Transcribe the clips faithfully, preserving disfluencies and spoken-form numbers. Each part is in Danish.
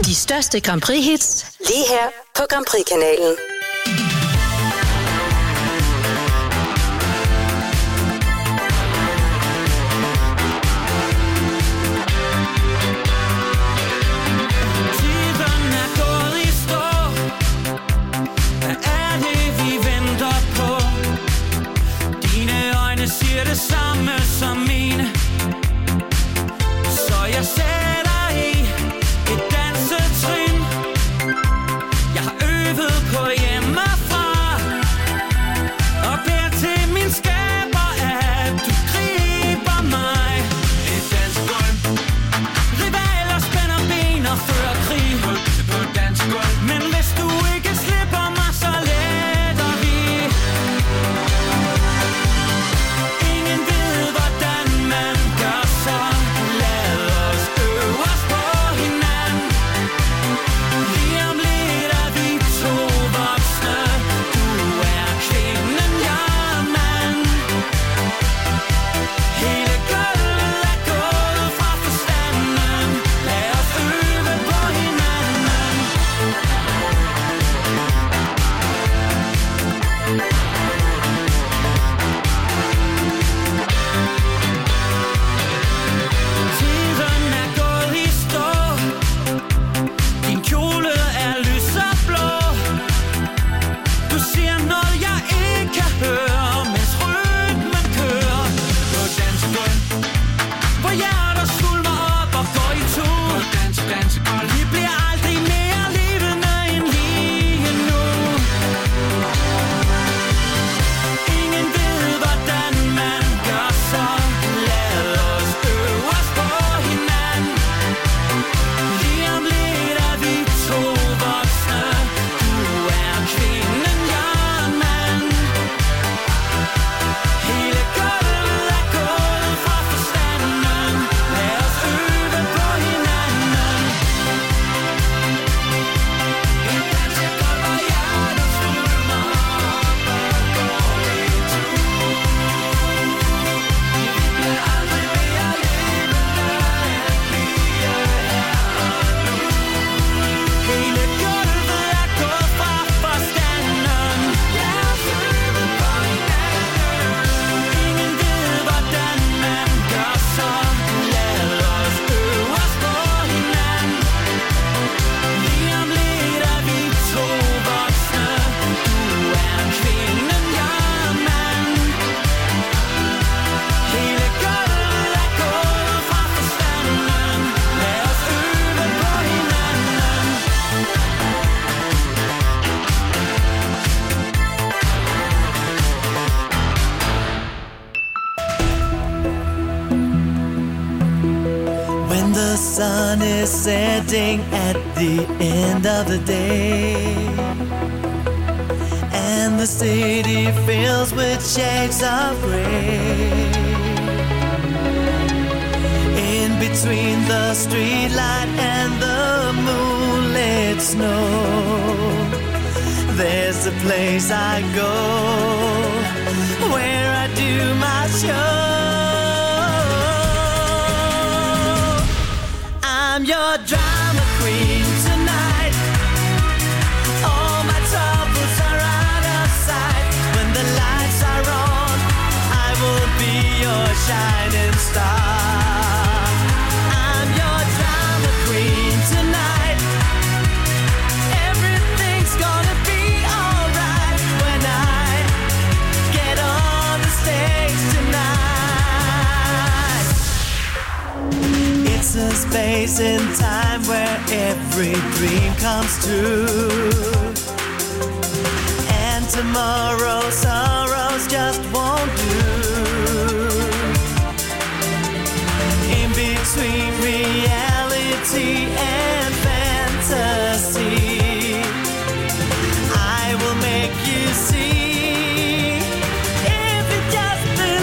De største Grand Prix-hits, lige her på Grand Prix-kanalen. Det samme som mine, så jeg sætter i et dansetrin. Jeg har øvet på hjemmefra og beder til min skaber, at du griber mig. Et dansegulv, rivaler spænder ben og fører krig på dansegulv. Men hvis du ikke slipper mig, så letter vi. sun is setting at the end of the day, and the city fills with shades of gray. In between the streetlight and the moonlit snow, there's a place I go where I do my show. I'm your drama queen tonight. All my troubles are out of sight. When the lights are on, I will be your shining star. I'm your drama queen tonight. Everything's gonna be alright when I get on the stage tonight. It's a space in time where every dream comes true, and tomorrow's sorrows just won't do. In between reality and fantasy, I will make you see. If you just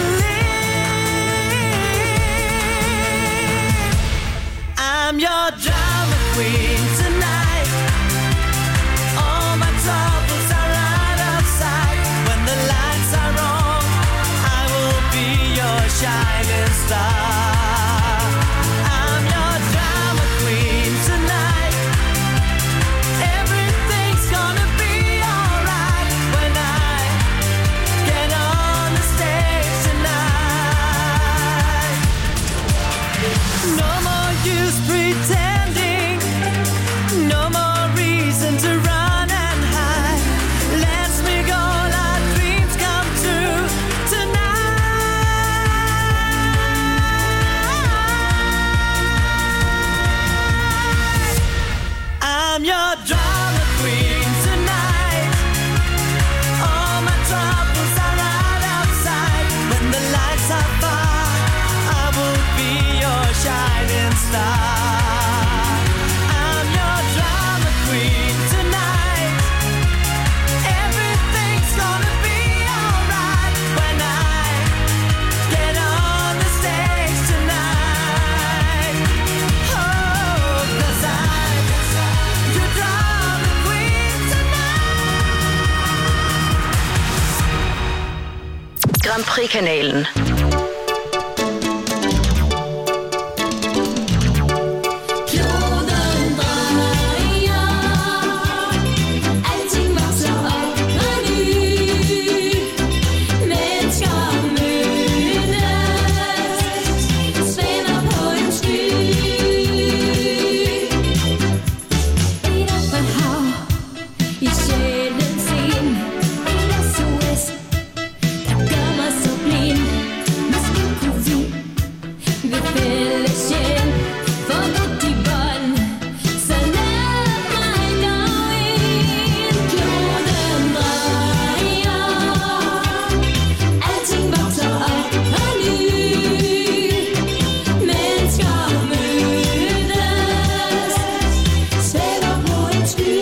believe, I'm your drama queen tonight. All my troubles are out of sight. When the lights are on, I will be your shining star. I'm your drama queen tonight. No more use pretending, no more reason to run and hide. Let's make all our dreams come true tonight. I'm your drama queen tonight. All my troubles are right outside. When the lights are far, I will be your shining star. I'm your drama queen tonight. Everything's gonna be alright when I get on the stage tonight. Oh, 'cause I'm your drama queen tonight. Grand Prix-kanalen. Kloden drejer, alting vokser op og ny. Mennesker mødes, svæver på en sky. Et oppe hav i sjælens ind, en S O S, der gør mig så blind. Måske kunne vi ved fælles hjælp få godt i vold, så lad mig dog ind. Kloden drejer, alting vokser op og ny. Mennesker mødes, svæver på en sky.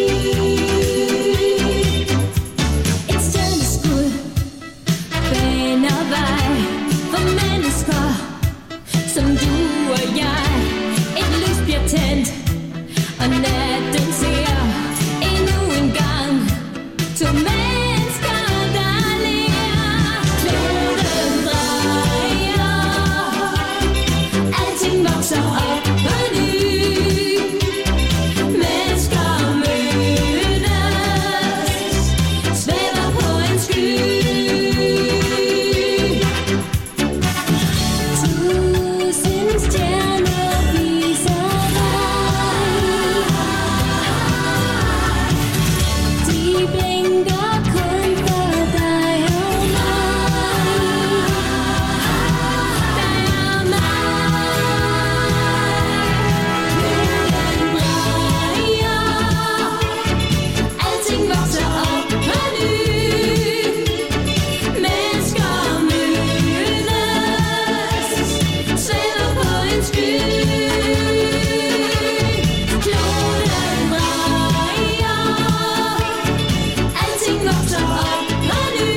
Et stjerneskud baner vej for mennesker som du og jeg. Et lys bliver tændt, og natten ser endnu en gang to mennesker, der ler. Kloden drejer, alting vokser op på ny. Mennesker mødes, svæver på en sky. Tusind stjerner viser vej. De blinker kun for dig og mig. Dig og mig. Kloden drejer, alting vokser op på ny. Mennesker mødes, svæver på en sky. Kloden drejer, alting vokser op på ny.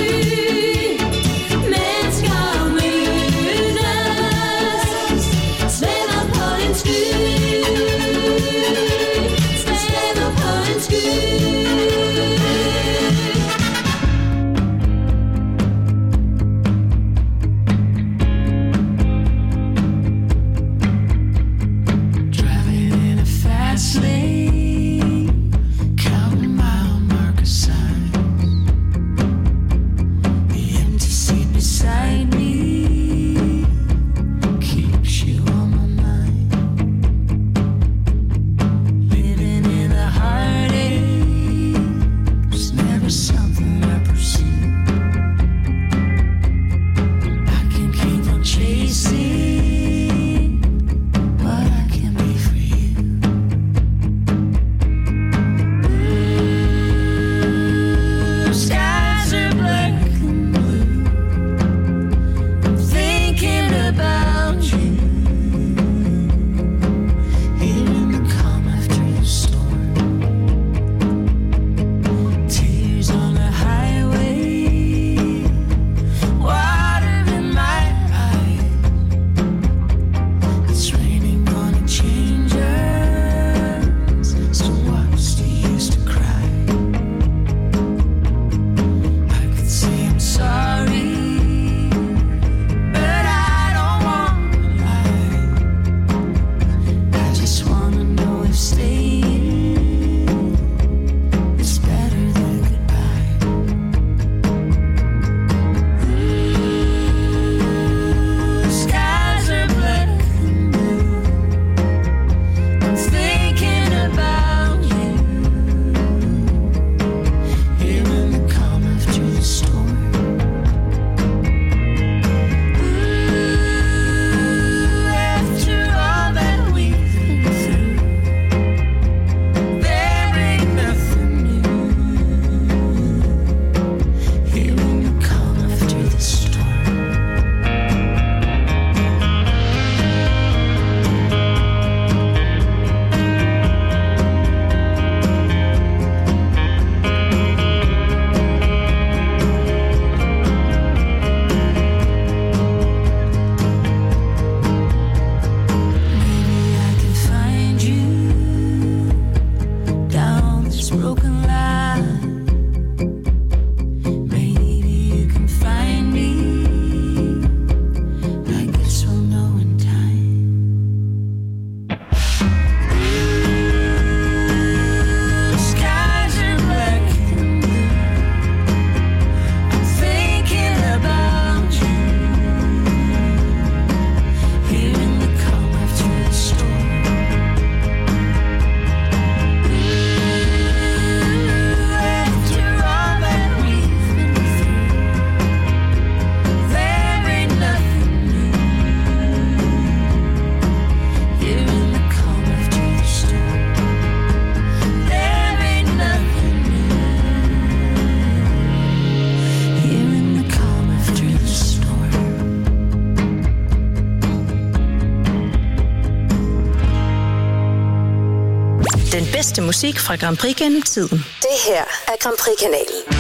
Mennesker mødes, svæver på en sky. Svæver på en sky. Den bedste musik fra Grand Prix gennem tiden. Det her er Grand Prix-kanalen.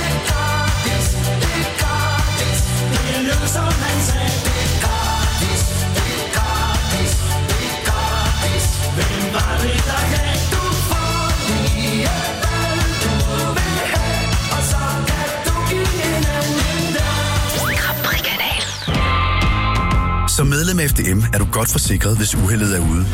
som han sagde, det er gratis, Som medlem af F D M er du godt forsikret, hvis uheldet er ude.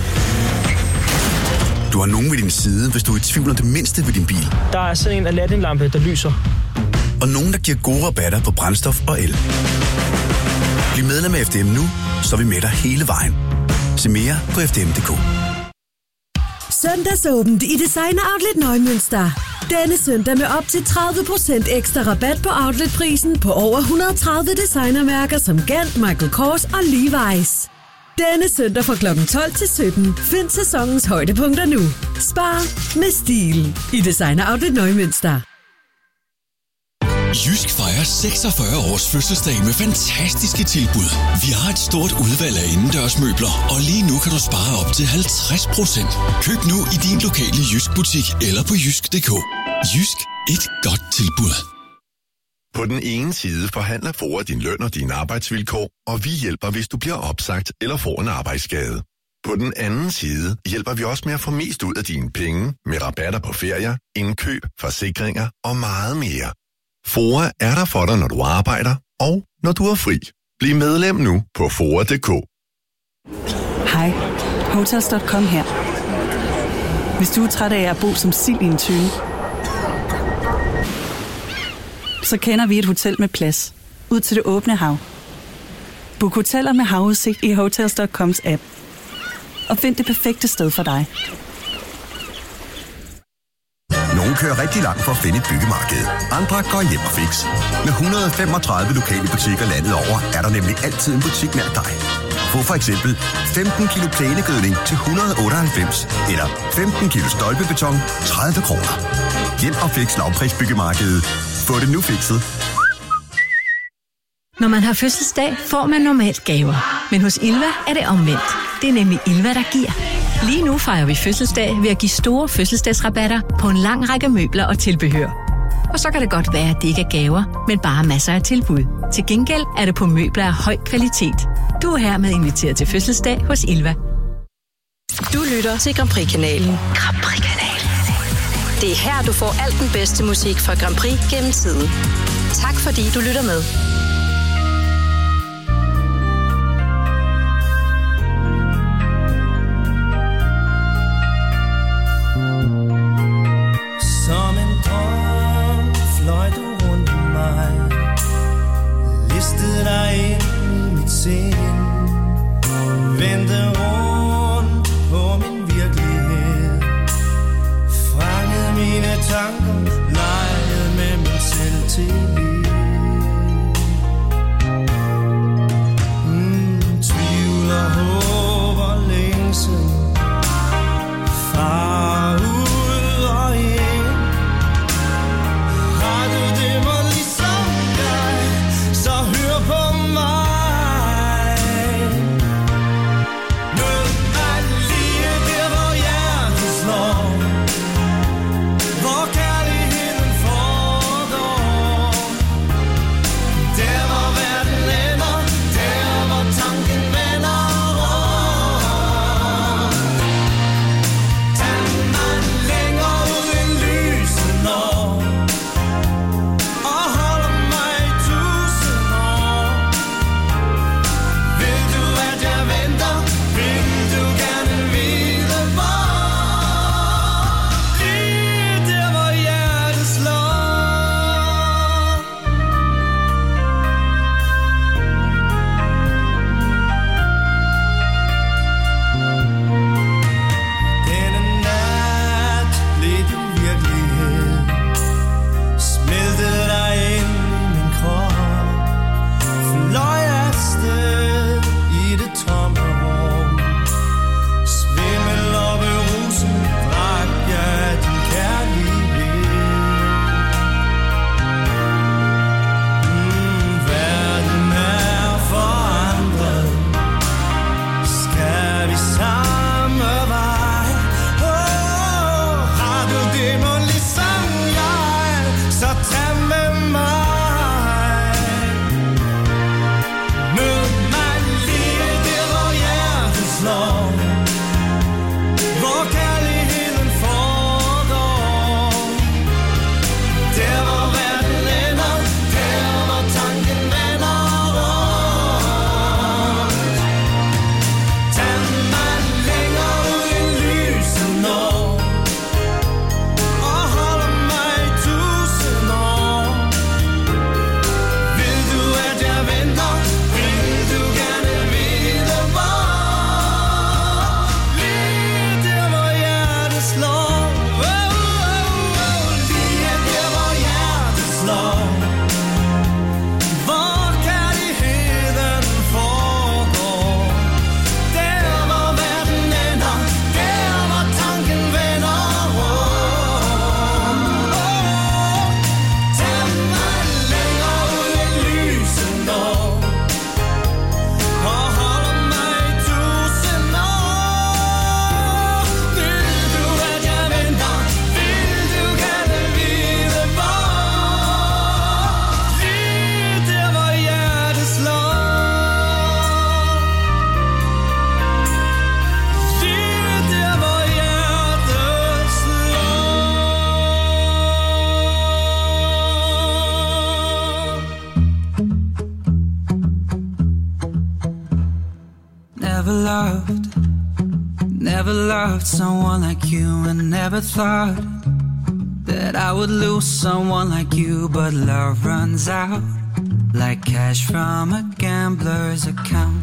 Du har nogen ved din side, hvis du er i tvivl om det mindste ved din bil. Der er sådan en Aladdin-lampe, der lyser. Og nogen, der giver gode rabatter på brændstof og el. Bliv medlem af F D M nu, så er vi med dig hele vejen. Se mere på f d m punktum d k. Søndagsåbent i Designer Outlet Neumünster. Denne søndag med op til tredive procent ekstra rabat på outletprisen på over et hundrede og tredive designermærker som Gant, Michael Kors og Levi's. Denne søndag fra klokken tolv til sytten. Find sæsonens højdepunkter nu. Spar med stil i Designer Outlet Neumünster. Jysk fejrer seksogfyrre års fødselsdag med fantastiske tilbud. Vi har et stort udvalg af indendørsmøbler, og lige nu kan du spare op til halvtreds procent. Køb nu i din lokale Jysk butik eller på jysk punktum d k. Jysk, et godt tilbud. På den ene side forhandler FOA din løn og dine arbejdsvilkår, og vi hjælper, hvis du bliver opsagt eller får en arbejdsskade. På den anden side hjælper vi også med at få mest ud af dine penge med rabatter på ferier, indkøb, forsikringer og meget mere. FOA er der for dig, når du arbejder og når du er fri. Bliv medlem nu på F O A punktum d k. Hej, Hotels punktum com her. Hvis du er træt af at bo som sild i en tønde, så kender vi et hotel med plads ud til det åbne hav. Book hoteller med havudsigt i Hotels punktum coms app og find det perfekte sted for dig. Nogle kører rigtig langt for at finde et byggemarked. Andre går hjem og fix. Med et hundrede og femogtredive lokale butikker landet over, er der nemlig altid en butik nær dig. Få for eksempel femten kilo plænegødning til et hundrede og otteoghalvfems, eller femten kilo stolpebeton, tredive kroner. Hjem og fix lavprisbyggemarkedet. Få det nu fikset. Når man har fødselsdag, får man normalt gaver. Men hos Ilva er det omvendt. Det er nemlig Ilva, der giver. Lige nu fejrer vi fødselsdag ved at give store fødselsdagsrabatter på en lang række møbler og tilbehør. Og så kan det godt være, at det ikke er gaver, men bare masser af tilbud. Til gengæld er det på møbler af høj kvalitet. Du er hermed inviteret til fødselsdag hos Ilva. Du lytter til Grand Prix-kanalen. Grand Prix-kanalen. Det er her, du får alt den bedste musik fra Grand Prix gennem tiden. Tak fordi du lytter med. Som en drøm fløj du rundt om mig, listede dig ind i mit sind, vendte rundt på min virkelighed, fangede mine tanker, legede med mig selv til liv. Mm, tvivl og håb og længsel, far ud og ind. Har du det mig ligesom jeg, så hør på mig. never loved, never loved someone like you, and never thought that I would lose someone like you. But love runs out like cash from a gambler's account.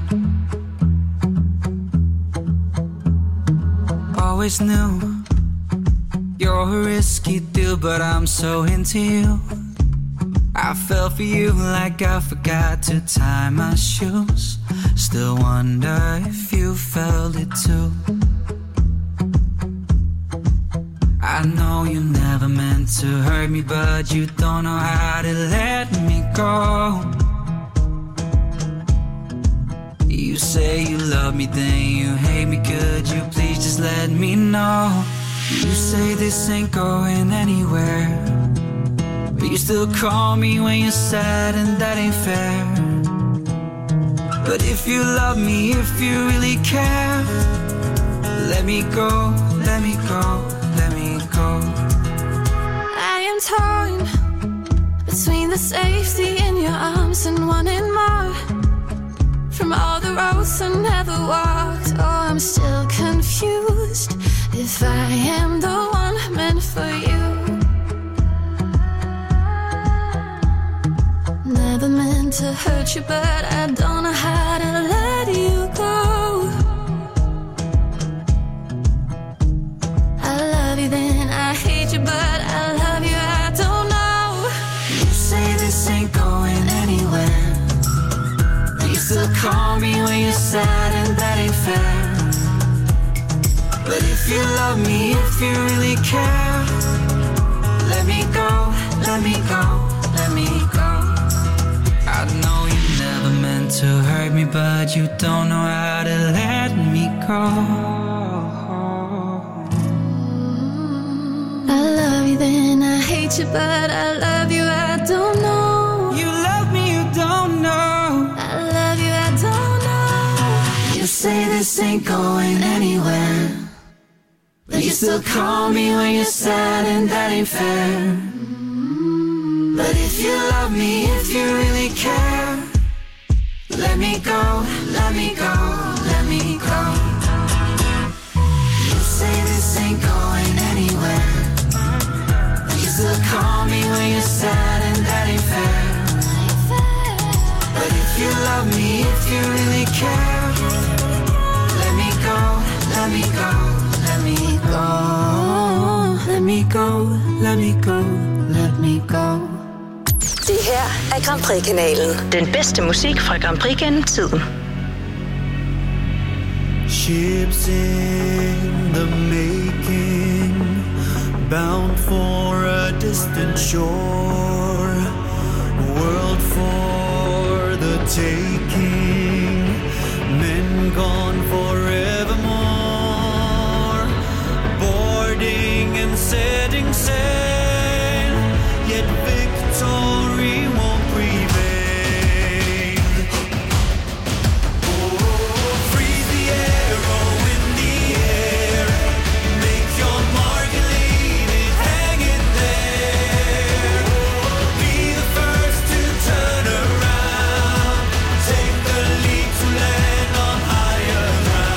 Always knew you're a risky deal, but I'm so into you. I fell for you like I forgot to tie my shoes. Still wonder if you felt it too. I know you never meant to hurt me, but you don't know how to let me go. You say you love me, then you hate me. Could you please just let me know? You say this ain't going anywhere, but you still call me when you're sad, and that ain't fair. But if you love me, if you really care, let me go, let me go, let me go. I am torn between the safety in your arms and wanting more from all the roads I never walked. Oh, I'm still confused if I am the one meant for you. Never meant to hurt you, but I don't know how to let you go. I love you, then I hate you, but I love you, I don't know. You say this ain't going anywhere, you still call me when you're sad, and that ain't fair. But if you love me, if you really care, let me go, let me go, let me go. I know you never meant to hurt me, but you don't know how to let me go. I love you, then I hate you, but I love you, I don't know. You love me, you don't know. I love you, I don't know. You say this ain't going anywhere, but you still call me when you're sad, and that ain't fair. But if you love me, if you really care, let me go, let me go, let me go. You say this ain't going anywhere, you still call me when you're sad, and that ain't fair. But if you love me, if you really care, let me go, let me go, let me go. Let me go, let me go, let me go. Det her er Grand Prix-kanalen. Den bedste musik fra Grand Prix gennem tiden. Ships in the making, bound for a distant shore, world for the taking, men gone forevermore, boarding and setting sail, yet victory won't prevail. Oh, freeze the arrow in the air, make your mark and leave it hanging there. Be the first to turn around, take the lead to land on higher ground.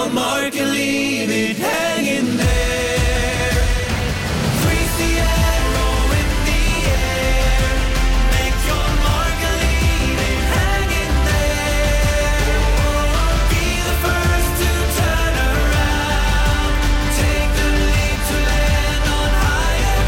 your mark and leave it hanging there. Freeze the arrow in the air. Make your mark and leave it hanging there. Be the first to turn around. Take the leap to land on higher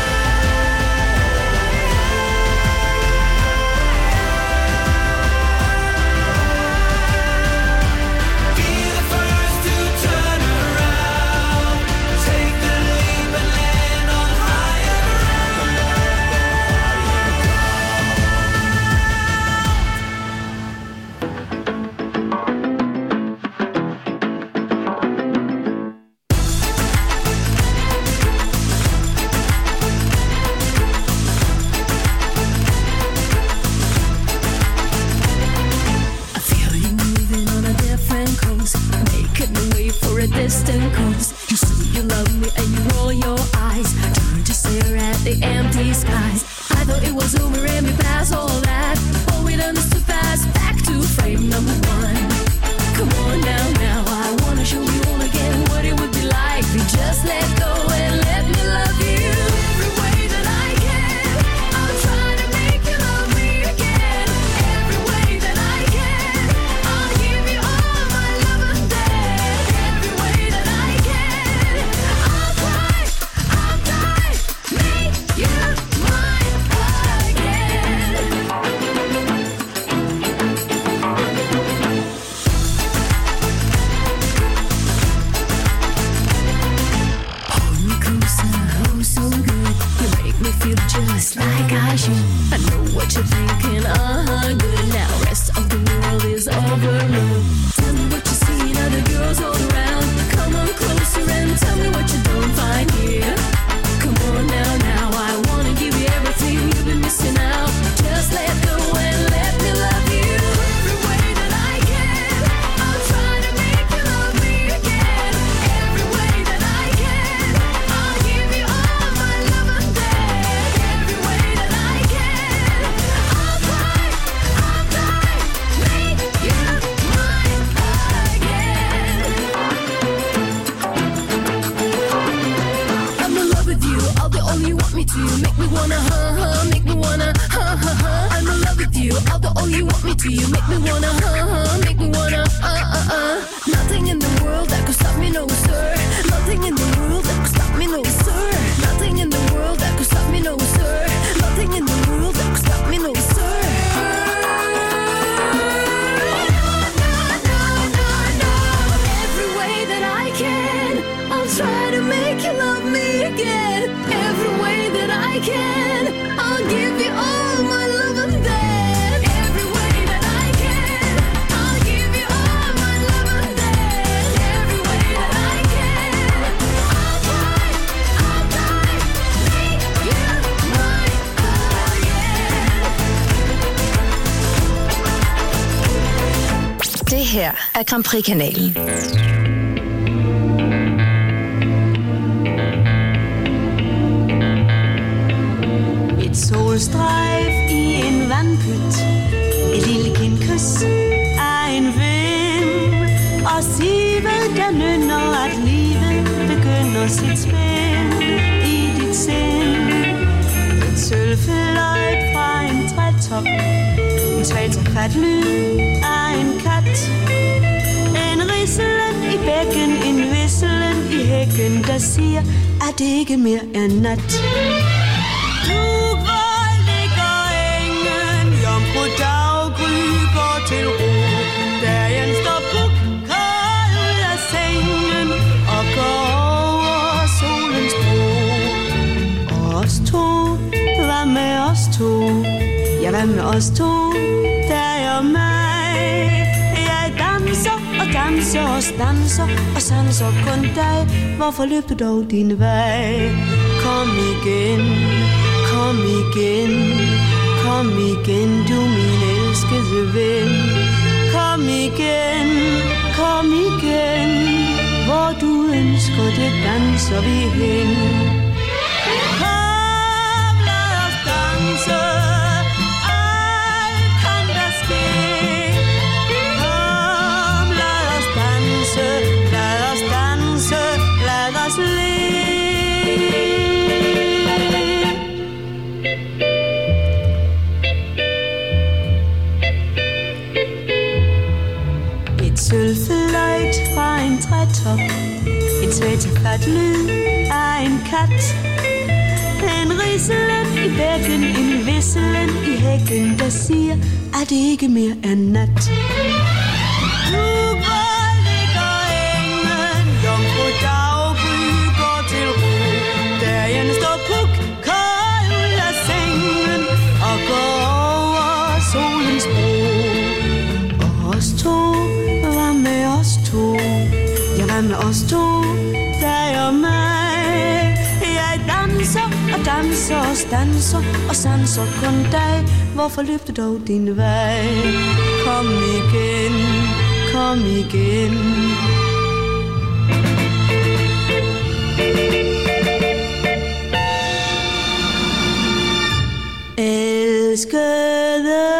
distant coast. You say you love me and you roll your eyes, turn to stare at the empty skies. I thought it was over and we passed all that, but we done this too fast. Back to frame number one. Come on now, now I wanna show you all again what it would be like if you just let go and let me love you every way that I can. I'll try to make you love me again every way that I can. I'll give you all my love and then every way that I can. I'll try, I'll try, make you mine again. Hold me closer, oh so good. You make me feel just like I should. I know what you're thinking, uh-huh, good. Now rest of the world is overlooked. Tell me what you see in other girls all around. Come on closer and tell me what you don't find here. Come on now, now I wanna give you everything you've been missing out. Just let go and let me love you every way that I can. I'll try to make you love me again every way that I can. I'll give you all my love and then every way that I can. I'll try, I'll try, make you mine again. I'm in love with you, all the all you want me to. Make me wanna, huh, huh, make me wanna, huh, huh, huh. I'm in love with you, all the all you want me to. You make me wanna, huh, huh, make me wanna, uh, uh, uh. Nothing in the world that could stop me, no sir. Nothing in the world that could stop me, no sir. Nothing in the world that could stop me, no sir. Nothing in the world that could stop me, no sir. Every way that I can, I'll try to make you love me again. Every way that I can, I'll give you all my love and then every way that I can, I'll give you all my love and then every way that I can. I'll try, I'll try, make you mine again. Det her er Grand Prix-kanalen. Et solstrejf i en vandpyt, et lille kindkys af en vind, og sivet der nynner, at livet begynder sit spil i dit sind. Et sølvfløjt fra en trætop, en tvalterkvat lyd af en kat, en rislen i bækken, en visselen i hækken, der siger, at det ikke mere er nat. På daggry går til ro, dagen står puk, kold ud af sengen og går over solens bro. Og os to, hvad med os to? Ja, hvad med os to? Dig og mig. Jeg danser og danser og stanser og sanser kun dig. Hvorfor løber dog din vej? Kom igen, kom igen. Kom igen, du min elskede ven. Kom igen, kom igen. Hvor du ønsker det, danser vi hen. Kom, lad os danse. Alt kan der ske. Kom, lad os danse. top. En svag tilfat lyd af en kat. En riselen i bækken, en visselen i hækken, der siger, at det ikke mere er nat. Nu hvor ligger engen, jomfru daggry går til ro. Dagen står puk, kold ud af sengen og går over solens bro. Og os to, hvad med os to? Ja, hvad med os to? Dig og mig. Jeg danser og danser og stanser og sanser kun dig. Hvorfor løb du dog din vej? Kom igen, kom igen. Elskede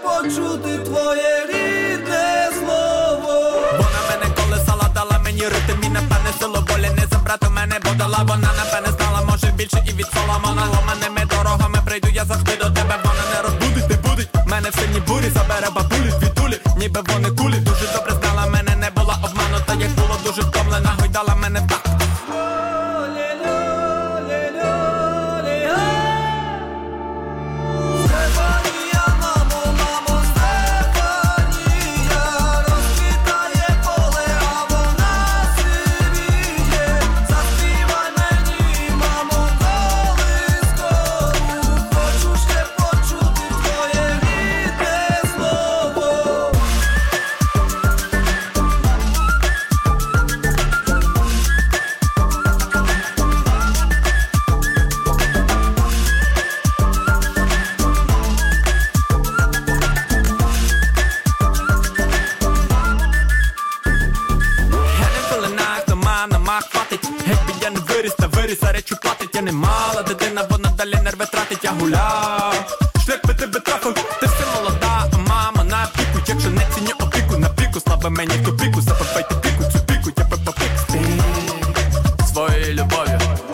почути твоє рідне слово. Вона мене колесала, дала мені ритм і напевне силу волі не забрати мене, бо дала вона напевне знала, може більше і від Соломона. Ломаними дорогами прийду я завжди до тебе, вона не розбудить, не будить мене в сильній бурі, забере бабулі звідулі, ніби вони кулі. Дуже добре знала мене, не була обманута, як було дуже втомлена, гойдала мене так. За речі платить, я не мала дитина, вона далі нерви тратить, я гуляв. Шлях би тебе трафив, ти все молода, а мама на піку. Якщо не ціню опіку, на піку, слава мені в копіку. Запапайте піку, цю піку, я попапік спік своєю любов'ю.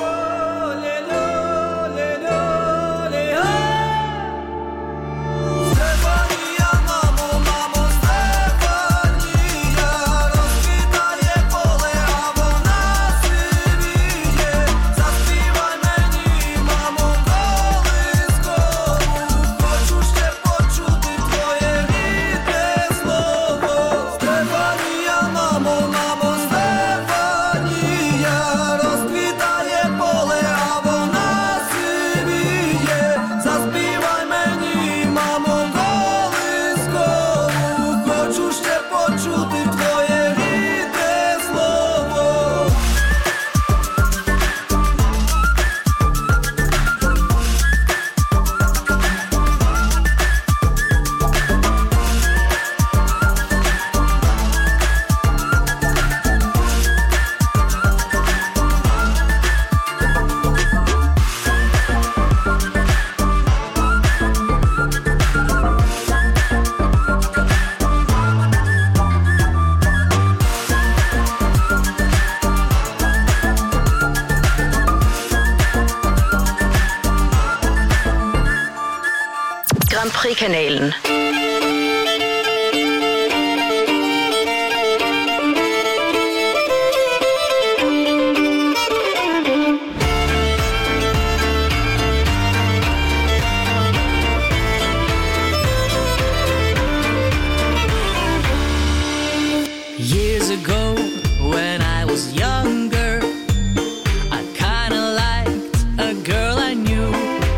Grand Prix-kanalen. Years ago, when I was younger, I kinda liked a girl I knew.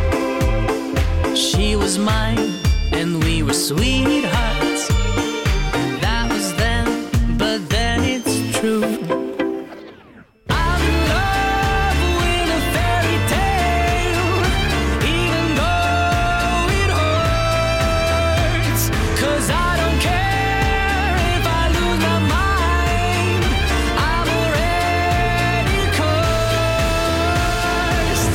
She was mine, and we were sweethearts. That was then, but then it's true. I'm in love with a fairy tale, even though it hurts. 'Cause I don't care if I lose my mind, I'm already cursed.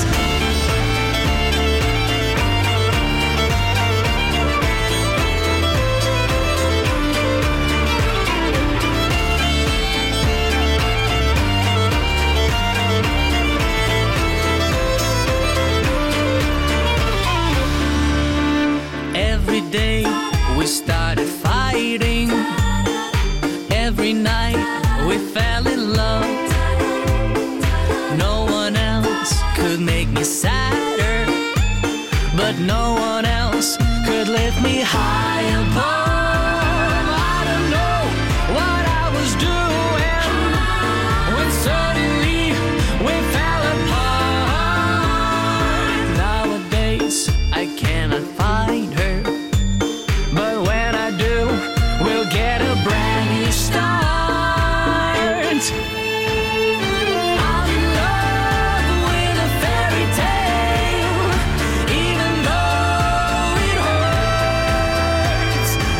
Every day we started fighting. Every night we fell in love. No one else could make me sadder, but no one else could lift me high above. I don't know what I was doing when suddenly we fell apart. Nowadays I cannot find her, but when I do, we'll get a brand new start. I'm in love with a fairy tale, even though it hurts.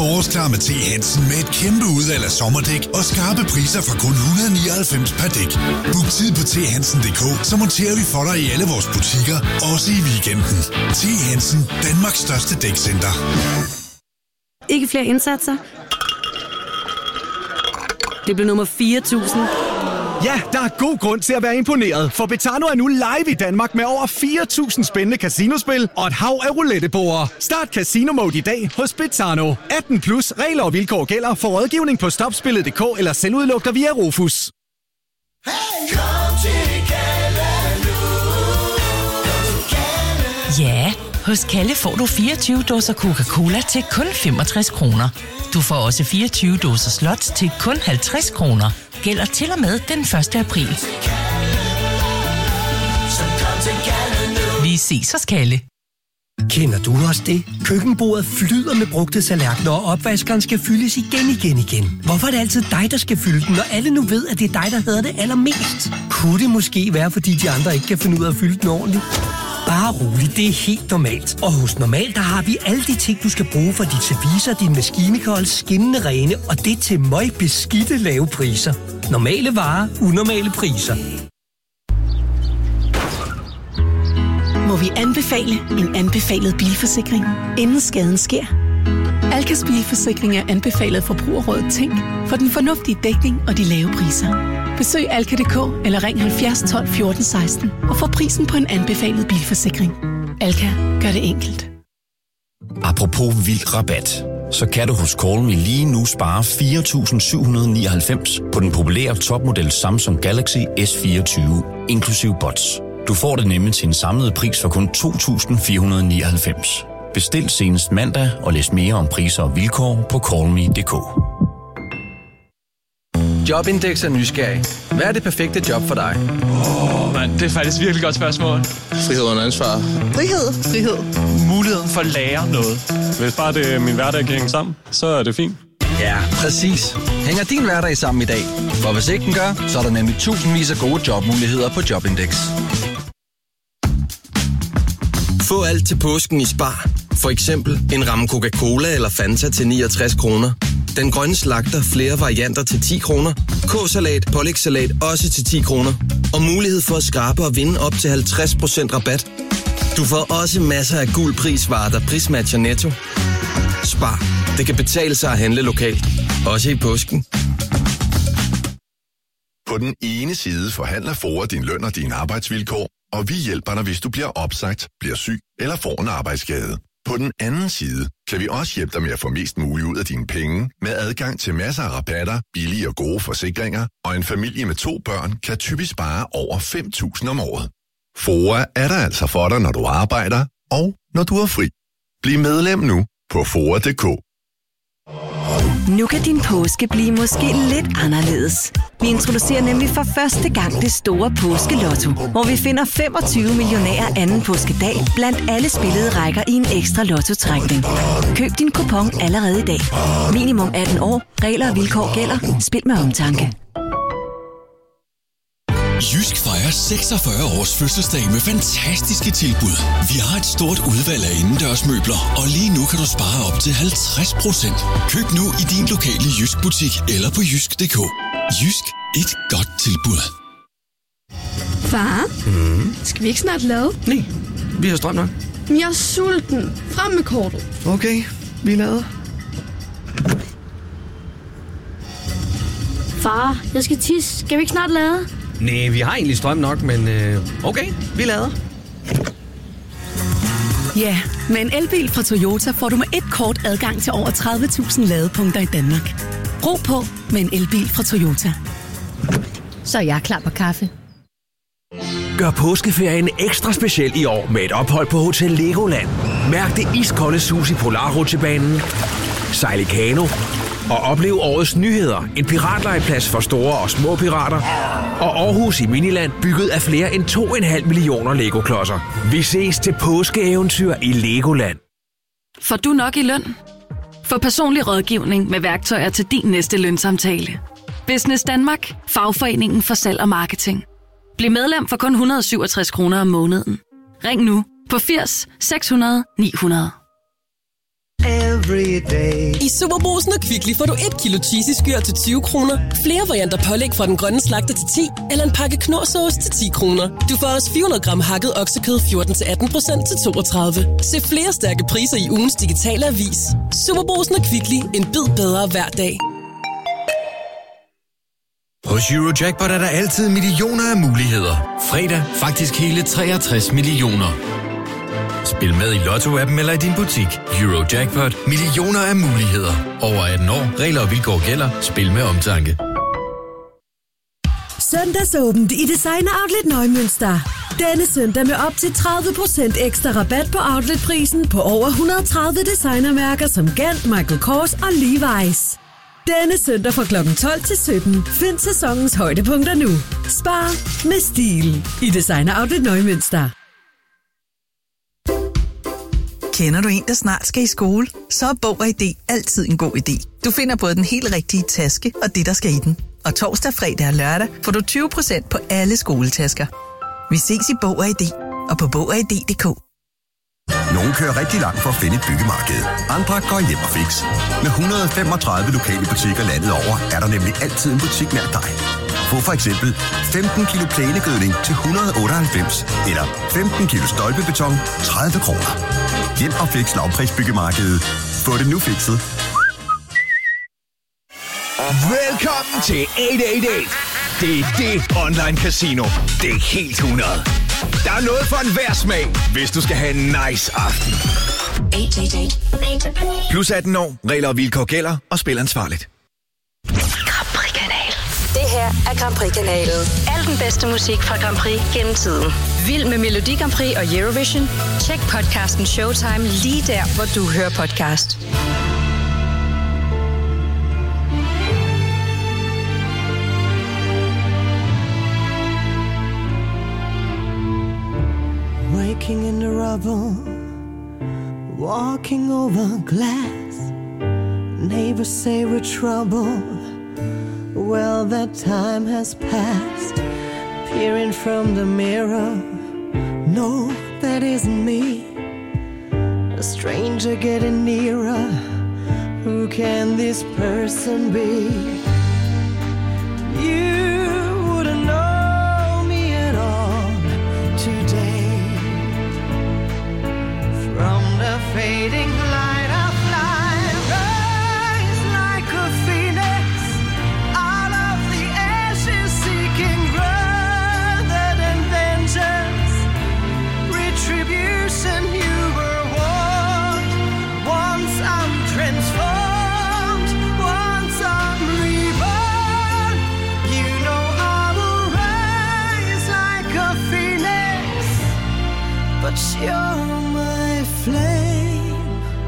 forårsklar med T. Hansen med et kæmpe udvalg af sommerdæk og skarpe priser fra kun et hundrede og nioghalvfems per dæk. Book tid på t hansen punktum d k, så monterer vi for dig i alle vores butikker, også i weekenden. T. Hansen, Danmarks største dækcenter. Ikke flere indsatser. Det blev nummer fire tusind. Ja, der er god grund til at være imponeret, for Betano er nu live i Danmark med over fire tusind spændende casinospil og et hav af rouletteborde. Start Casino Mode i dag hos Betano. atten plus, regler og vilkår gælder. For rådgivning på stopspillet punktum d k eller selvudluk dig via Rufus. Hey, kom til Kalle nu. Ja, hos Kalle får du fireogtyve dåser Coca-Cola til kun femogtres kroner. Du får også fireogtyve dåser Slots til kun halvtreds kroner. Gælder til og med den første april. Vi ses hos Kalle. Kender du også det? Køkkenbordet flyder med brugte tallerkener, og opvaskeren skal fyldes igen, igen, igen. Hvorfor er det altid dig, der skal fylde den, når alle nu ved, at det er dig, der hedder det allermest? Kunne det måske være, fordi de andre ikke kan finde ud af at fylde den ordentligt? Bare roligt, det er helt normalt. Og hos Normal, der har vi alle de ting, du skal bruge for dit service, din maskinikold, skinnende rene, og det til møg beskidte lave priser. Normale varer, unormale priser. Må vi anbefale en anbefalet bilforsikring, inden skaden sker? Alkas bilforsikring er anbefalet Forbrugerrådet Tænk for den fornuftige dækning og de lave priser. Besøg alka punktum d k eller ring halvfjerds tolv fjorten seksten og få prisen på en anbefalet bilforsikring. Alka gør det enkelt. Apropos vild rabat, så kan du hos Call Me lige nu spare fire tusind syv hundrede og nioghalvfems på den populære topmodel Samsung Galaxy S fireogtyve, inklusiv bots. Du får det nemlig til en samlet pris for kun to tusind fire hundrede og nioghalvfems. Bestil senest mandag og læs mere om priser og vilkår på call me punktum d k. Jobindex er nysgerrig. Hvad er det perfekte job for dig? Åh, oh, mand, det er faktisk et virkelig godt spørgsmål. Frihed under ansvar. Frihed, frihed. Muligheden for at lære noget. Hvis bare det, min hverdag kan hænge sammen, så er det fint. Ja, præcis. Hænger din hverdag sammen i dag? For hvis ikke den gør, så er der nemlig tusindvis af gode jobmuligheder på Jobindex. Få alt til påsken i Spar. For eksempel en ramme Coca-Cola eller Fanta til niogtres kroner. Den grønne slagter flere varianter til ti kroner. K-salat, pålægssalat også til ti kroner. Og mulighed for at skrabe og vinde op til halvtreds procent rabat. Du får også masser af guld prisvarer, der prismatcher Netto. Spar. Det kan betale sig at handle lokalt. Også i påsken. På den ene side forhandler FOA din løn og dine arbejdsvilkår, og vi hjælper dig, hvis du bliver opsagt, bliver syg eller får en arbejdsskade. På den anden side kan vi også hjælpe dig med at få mest muligt ud af dine penge, med adgang til masser af rabatter, billige og gode forsikringer, og en familie med to børn kan typisk spare over fem tusind om året. FOA er der altså for dig, når du arbejder, og når du er fri. Bliv medlem nu på F O A punktum d k. Nu kan din påske blive måske lidt anderledes. Vi introducerer nemlig for første gang det store påskelotto, hvor vi finder femogtyve millionærer anden påskedag blandt alle spillede rækker i en ekstra lottotrækning. Køb din kupon allerede i dag. Minimum atten år. Regler og vilkår gælder. Spil med omtanke. Jysk fejrer seksogfyrre års fødselsdag med fantastiske tilbud. Vi har et stort udvalg af indendørsmøbler, og lige nu kan du spare op til halvtreds procent. Køb nu i din lokale Jysk butik eller på jysk punktum d k. Jysk, et godt tilbud. Far, Mm. skal vi ikke snart lade? Nej, vi har strøm nok. Men jeg er sulten. Frem med kortet. Okay, vi lader. Far, jeg skal tisse. Skal vi ikke snart lade? Nej, vi har egentlig strøm nok, men øh, okay, vi lader. Ja, med en elbil fra Toyota får du med et kort adgang til over tredive tusind ladepunkter i Danmark. Ro på med en elbil fra Toyota. Så er jeg klar på kaffe. Gør påskeferien ekstra speciel i år med et ophold på Hotel Legoland. Mærk det iskolde sus i Polarrutsjebanen, sejl i kano og oplev årets nyheder. En piratlegeplads for store og små pirater. Og Aarhus i Miniland bygget af flere end to komma fem millioner Lego-klodser. Vi ses til påskeeventyr i Legoland. Får du nok i løn? Få personlig rådgivning med værktøjer til din næste lønsamtale. Business Danmark. Fagforeningen for salg og marketing. Bliv medlem for kun et hundrede og syvogtres kroner om måneden. Ring nu på firs seks hundrede ni hundrede. Every every day. I Superbrugsen og Kvickly får du et kilo cheesy skyr til tyve kroner, flere varianter pålæg fra den grønne slagter til ti, eller en pakke knorrsauce til ti kroner. Du får også fire hundrede gram hakket oksekød fjorten til atten procent til toogtredive. Se flere stærke priser i ugens digitale avis. Superbrugsen og Kvickly. En bid bedre hver dag. Hos Eurojackpot er der altid millioner af muligheder. Fredag faktisk hele treogtres millioner. Spil med i Lotto-appen eller i din butik. Eurojackpot. Millioner af muligheder. Over atten år. Regler og vilkår gælder. Spil med omtanke. Søndagsåbent i Designer Outlet Neumünster. Denne søndag med op til tredive procent ekstra rabat på outletprisen på over et hundrede og tredive designermærker som Gant, Michael Kors og Levi's. Denne søndag fra klokken tolv til sytten. Find sæsonens højdepunkter nu. Spar med stil i Designer Outlet Neumünster. Kender du en, der snart skal i skole? Så er Bog og I D altid en god idé. Du finder både den helt rigtige taske og det, der skal i den. Og torsdag, fredag og lørdag får du tyve procent på alle skoletasker. Vi ses i Bog og I D og på bog og i d punktum d k. Nogle kører rigtig langt for at finde et byggemarked. Andre går hjem og fix. Med et hundrede og femogtredive lokale butikker landet over, er der nemlig altid en butik nær dig. Få for eksempel femten kilo plænegødning til et hundrede og otteoghalvfems, eller femten kilo stolpebeton, tredive kroner. Hjem og fix lavprisbyggemarkedet. Få det nu fikset. Velkommen til otte otte otte. Det er det online casino. Det er helt hundrede. Der er noget for enhver smag, hvis du skal have en nice aften. Plus atten år, regler og vilkår gælder, og spil ansvarligt. Grand Prix-kanalen. Det her er Grand Prix-kanalen. Al den bedste musik fra Grand Prix gennem tiden. Vild med Melodi Grand Prix og Eurovision? Tjek podcasten Showtime lige der, hvor du hører podcast. Waking in the rubble, walking over glass. Neighbors say we're trouble. Well, that time has passed. Peering from the mirror, no, that isn't me. A stranger getting nearer. Who can this person be? You wouldn't know me at all today. From the fading light of light, rise like a phoenix out of the ashes, seeking rather than vengeance, retribution. You were warned. Once I'm transformed, once I'm reborn. You know I will rise like a phoenix, but you're my flame.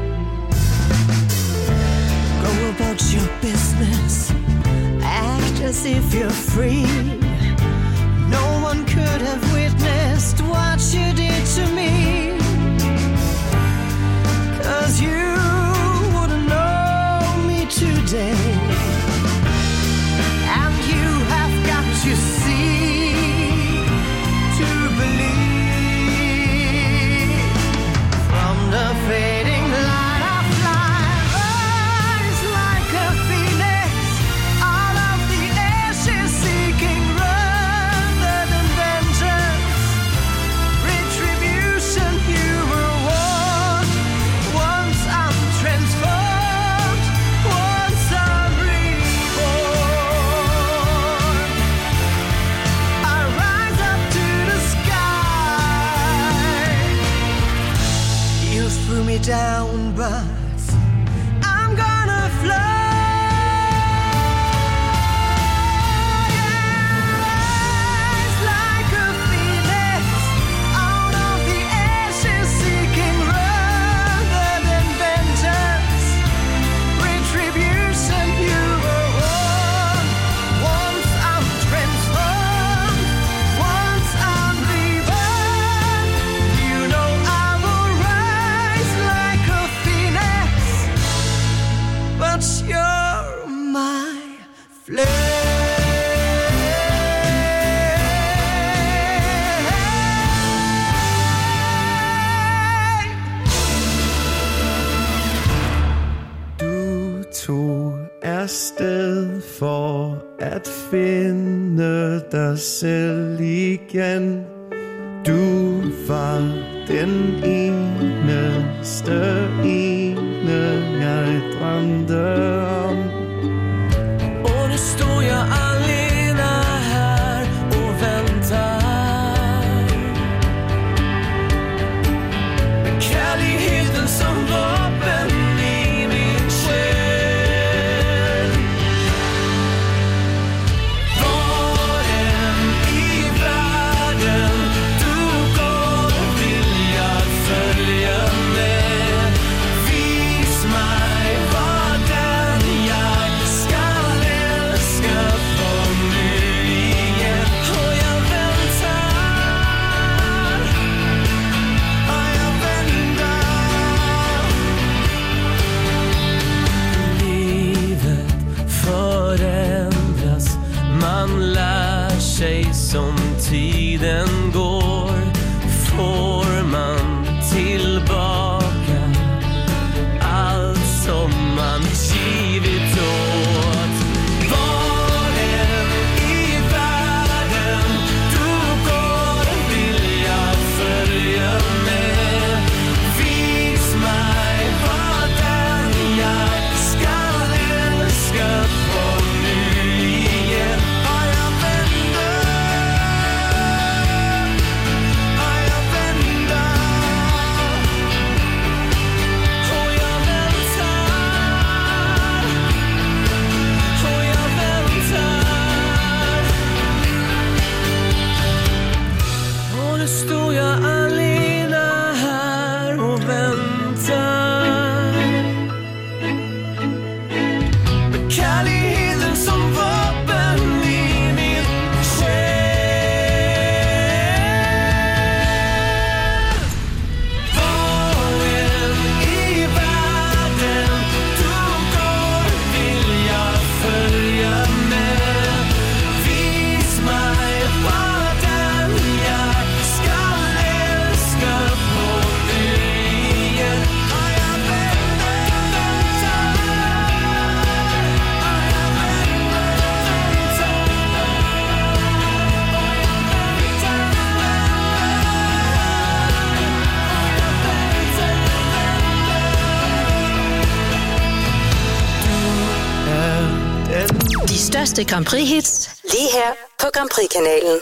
Go about your business, act as if you're free. No one could have witnessed what you did to me. 'Cause you wouldn't know me today. And you have got to see to believe. From the fading light of life, rise like a phoenix out of the ashes, seeking rather than vengeance, retribution. You were warned. Once I'm transformed, once I'm reborn. I rise up to the sky. You threw me down, but I'm gonna fly. Rise like a phoenix out of the ashes, seeking rather than vengeance, retribution. You were warned. Once I'm transformed, once I'm reborn. You know I will rise like a phoenix, but you're my flame. afsted for at finde dig selv igen. Du var den eneste ene, jeg drømte om. Og nu stod jeg alene her og venter. Med kærligheden som våben i min sjæl. Hvordan i verden du går, vil jeg følge med. Vis mig, hvordan jeg skal elske på ny igen. Og jeg venter, og jeg venter. Livet förändras, man lär sig som tiden går. Får man tillbaka allt som man givit åt. Var än i världen du går, vill jag följa med. Vis mig hvordan jag ska älska på ny igen. Och jag vänder, och jag vänder, och jag väntar, och jag väntar. Och nu står jag alene här och väntar. Med kärleken som vapen i min själ. Var än i världen du går, vill jag följa med. Vis mig hvordan jag ska älska på ny igen. Och jag väntar, De største Grand Prix-hits lige her på Grand Prix-kanalen.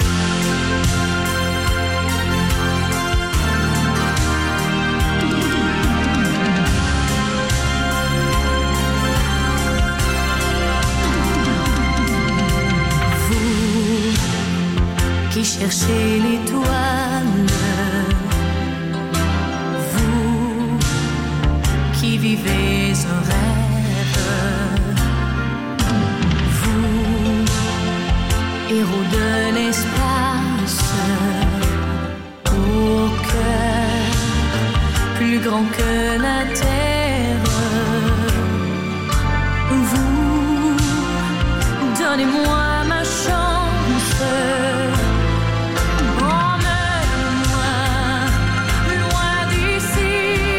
Vous qui cherchez l'étoile, vous qui vivez un rêve, vous, héros de l'espace, au cœur plus grand que la terre, vous, donnez-moi ma chance. Emmène-moi loin d'ici.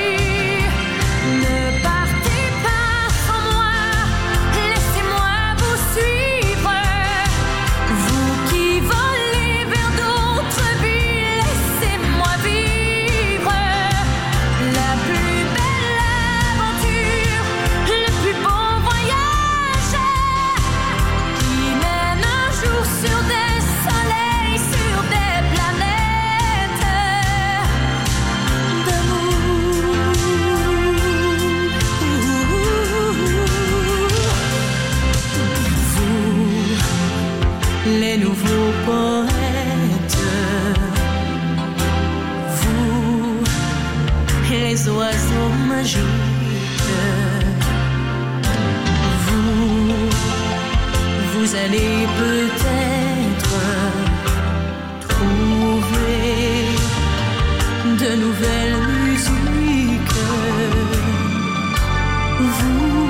Ne partez pas sans moi, laissez-moi vous suivre. Vous qui volez vers d'autres vies, laissez-moi vivre la plus belle aventure, le plus beau voyage qui mène un jour sur des soleils, sur des planètes d'amour. Vous, les nouveaux poètes, vous, les oiseaux magiques, vous, vous allez peut-être trouver de nouvelles musiques. Vous